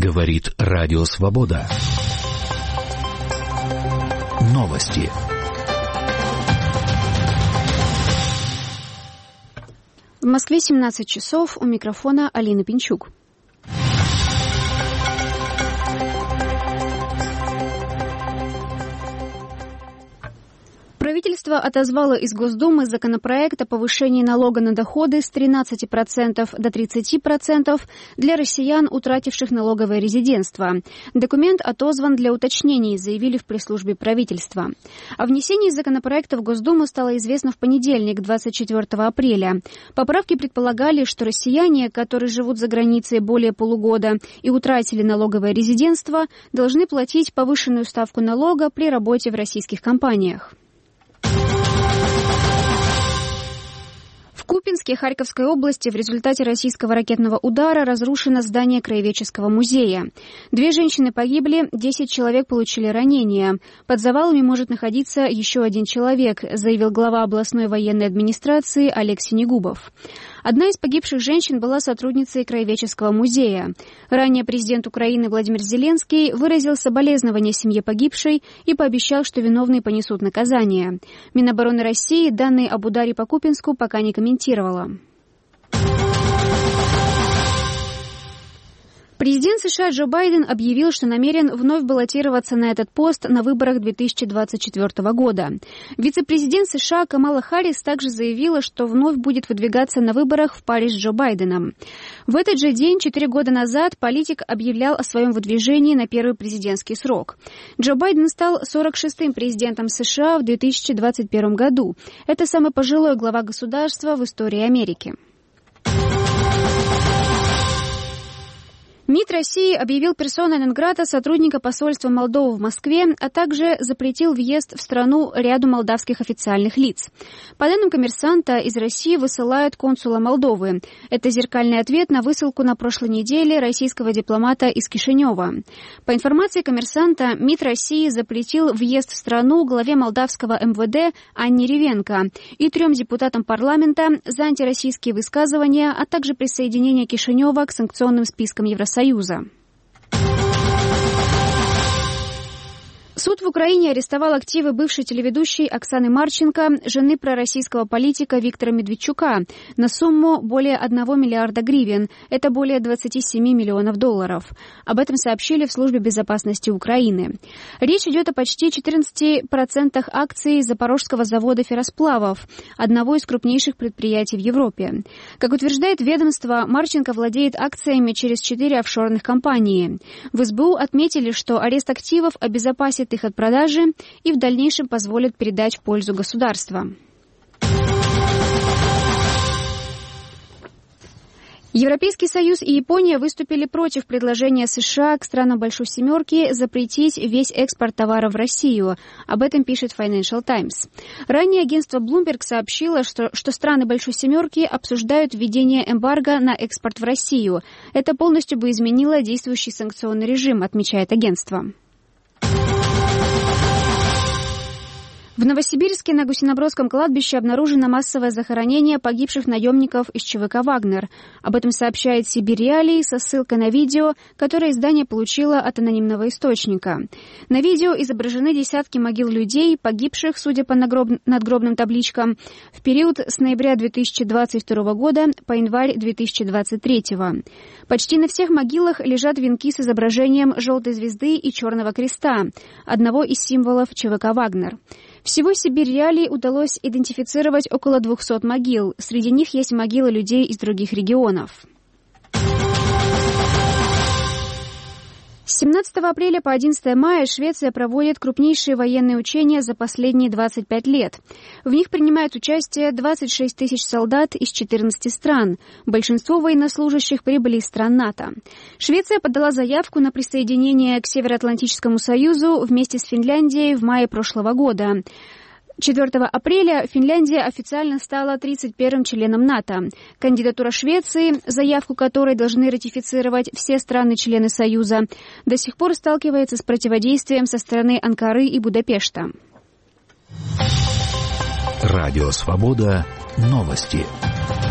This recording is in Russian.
Говорит Радио Свобода. Новости. В Москве 17 часов. У микрофона Алина Пинчук. Правительство отозвало из Госдумы законопроект о повышении налога на доходы с 13% до 30% для россиян, утративших налоговое резидентство. Документ отозван для уточнений, заявили в пресс-службе правительства. О внесении законопроекта в Госдуму стало известно в понедельник, 24 апреля. Поправки предполагали, что россияне, которые живут за границей более полугода и утратили налоговое резидентство, должны платить повышенную ставку налога при работе в российских компаниях. В Купинске Харьковской области в результате российского ракетного удара разрушено здание Краеведческого музея. 2 женщины погибли, 10 человек получили ранения. Под завалами может находиться еще 1 человек, заявил глава областной военной администрации Олег Синегубов. Одна из погибших женщин была сотрудницей Краеведческого музея. Ранее президент Украины Владимир Зеленский выразил соболезнования семье погибшей и пообещал, что виновные понесут наказание. Минобороны России данные об ударе по Купинску пока не комментировала. Президент США Джо Байден объявил, что намерен вновь баллотироваться на этот пост на выборах 2024 года. Вице-президент США Камала Харрис также заявила, что вновь будет выдвигаться на выборах в паре с Джо Байденом. В этот же день, 4 года назад, политик объявлял о своем выдвижении на первый президентский срок. Джо Байден стал 46-м президентом США в 2021 году. Это самый пожилой глава государства в истории Америки. МИД России объявил персона нон-грата сотрудника посольства Молдовы в Москве, а также запретил въезд в страну ряду молдавских официальных лиц. По данным «Коммерсанта», из России высылают консула Молдовы. Это зеркальный ответ на высылку на прошлой неделе российского дипломата из Кишинева. По информации «Коммерсанта», МИД России запретил въезд в страну главе молдавского МВД Анне Ревенко и 3 депутатам парламента за антироссийские высказывания, а также присоединение Кишинева к санкционным спискам Евросоюза. Суд в Украине арестовал активы бывшей телеведущей Оксаны Марченко, жены пророссийского политика Виктора Медведчука, на сумму более 1 миллиарда гривен. Это более 27 миллионов долларов. Об этом сообщили в Службе безопасности Украины. Речь идет о почти 14% акций Запорожского завода ферросплавов, одного из крупнейших предприятий в Европе. Как утверждает ведомство, Марченко владеет акциями через 4 офшорных компании. В СБУ отметили, что арест активов обезопасит их от продажи и в дальнейшем позволит передать в пользу государства. Европейский Союз и Япония выступили против предложения США к странам Большой Семерки запретить весь экспорт товаров в Россию. Об этом пишет Financial Times. Ранее агентство Bloomberg сообщило, что страны Большой Семерки обсуждают введение эмбарго на экспорт в Россию. Это полностью бы изменило действующий санкционный режим, отмечает агентство. В Новосибирске на Гусинобродском кладбище обнаружено массовое захоронение погибших наемников из ЧВК «Вагнер». Об этом сообщает Сибирь Реалии со ссылкой на видео, которое издание получило от анонимного источника. На видео изображены десятки могил людей, погибших, судя по надгробным табличкам, в период с ноября 2022 года по январь 2023. Почти на всех могилах лежат венки с изображением желтой звезды и черного креста, одного из символов ЧВК «Вагнер». Всего Сибирь Реалии удалось идентифицировать около 200 могил. Среди них есть могилы людей из других регионов. С 17 апреля по 11 мая Швеция проводит крупнейшие военные учения за последние 25 лет. В них принимают участие 26 тысяч солдат из 14 стран. Большинство военнослужащих прибыли из стран НАТО. Швеция подала заявку на присоединение к Североатлантическому союзу вместе с Финляндией в мае прошлого года. 4 апреля Финляндия официально стала 31-м членом НАТО. Кандидатура Швеции, заявку которой должны ратифицировать все страны-члены Союза, до сих пор сталкивается с противодействием со стороны Анкары и Будапешта. Радио «Свобода». Новости.